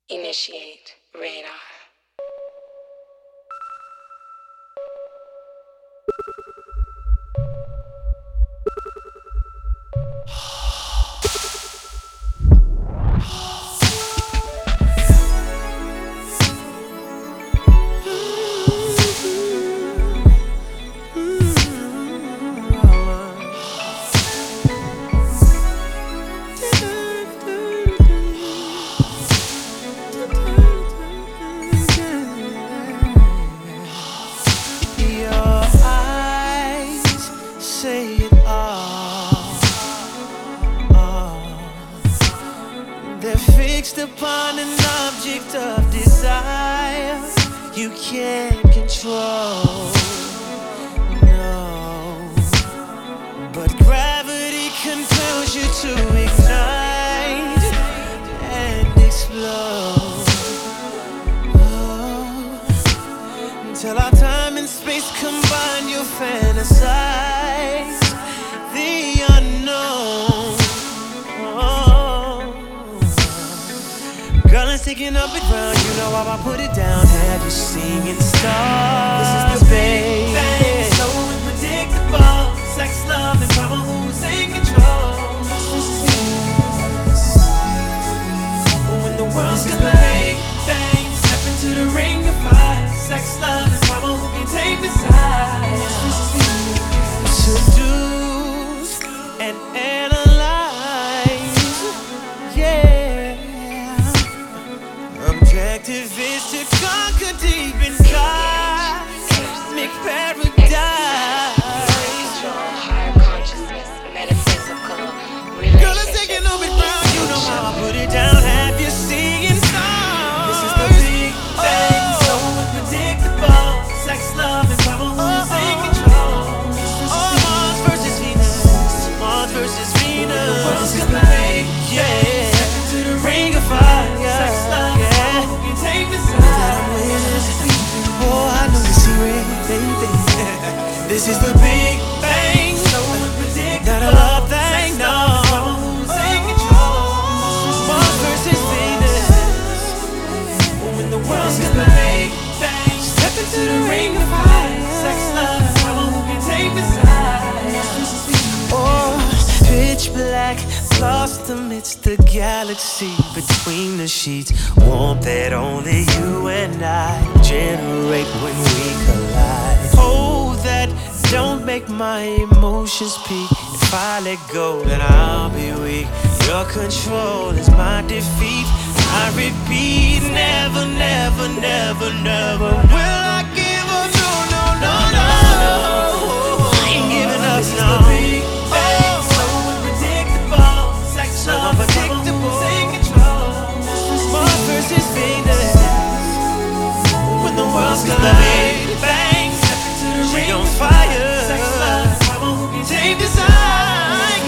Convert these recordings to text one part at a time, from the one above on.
Initiate radar. Your eyes say it all. They're fixed upon an object of desire you can't control. No, but gravity compels you to ignite and explode. Till our time and space combine, you fantasize the unknown. Girl, I'm sticking up and round, you know how I put it down. Have you singing stars? This is the big bang, so unpredictable. Sex, love, and drama, who's in control? When the world's gonna big bang, step into the ring of fire. Sex, love, and drama, who can take the side? Seduce and analyze, yeah. Objective is to conquer deep in cosmic paradise. Control, higher consciousness, metaphysical, Girl, I'm taking on it round, you know how I put it down. Have you seen stars? This is the big bang, so unpredictable. Sex, love, and drama, who's in control? Mars versus Venus, Mars versus Venus. The world's gonna make, yeah. Step into the ring of fire. Sex, love, and drama, who can take the side? Oh, I know the secret, baby. This is the big bang, so unpredictable. Not a love thing, no. Who's in control? Mars versus Venus. When the world's gonna make bang, step into the ring of fire. Sex, love, and drama, who can take the side? Oh, pitch black, lost amidst the galaxy between the sheets. Warmth that only you and I generate when we collide. Oh, that don't make my emotions peak. If I let go, then I'll be weak. Your control is my defeat. I repeat, never, never, never, never will I give up. No, no, no, no. I ain't giving up, no. Oh, so unpredictable. Sex, so unpredictable. Take control. Mars versus Venus. When the world's gonna big bang, step into the ring on fire. Sex, love, drama, who can take the side?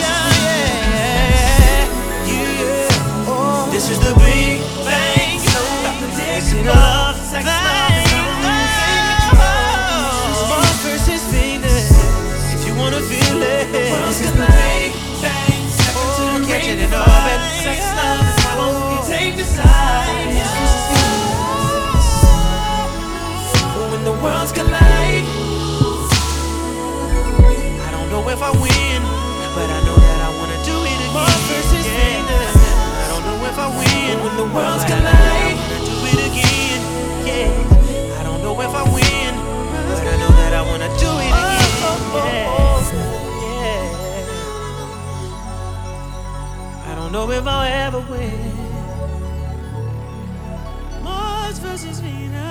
Yeah, yeah. Oh, this is the big bang, so unpredictable. Sex, love, drama, who can take control? Mars versus Venus. If you wanna feel it, the world's gonna big bang, step into the ring of fire. Sex, love, drama, who can take the side? When the worlds collide, I don't know if I win, but I know that I wanna do it again. Mars versus Venus. I don't know if I win when the worlds collide. I wanna do it again, yeah. I don't know if I win, but I know that I wanna do it again, yeah. I don't know if I'll ever win. Mars versus Venus.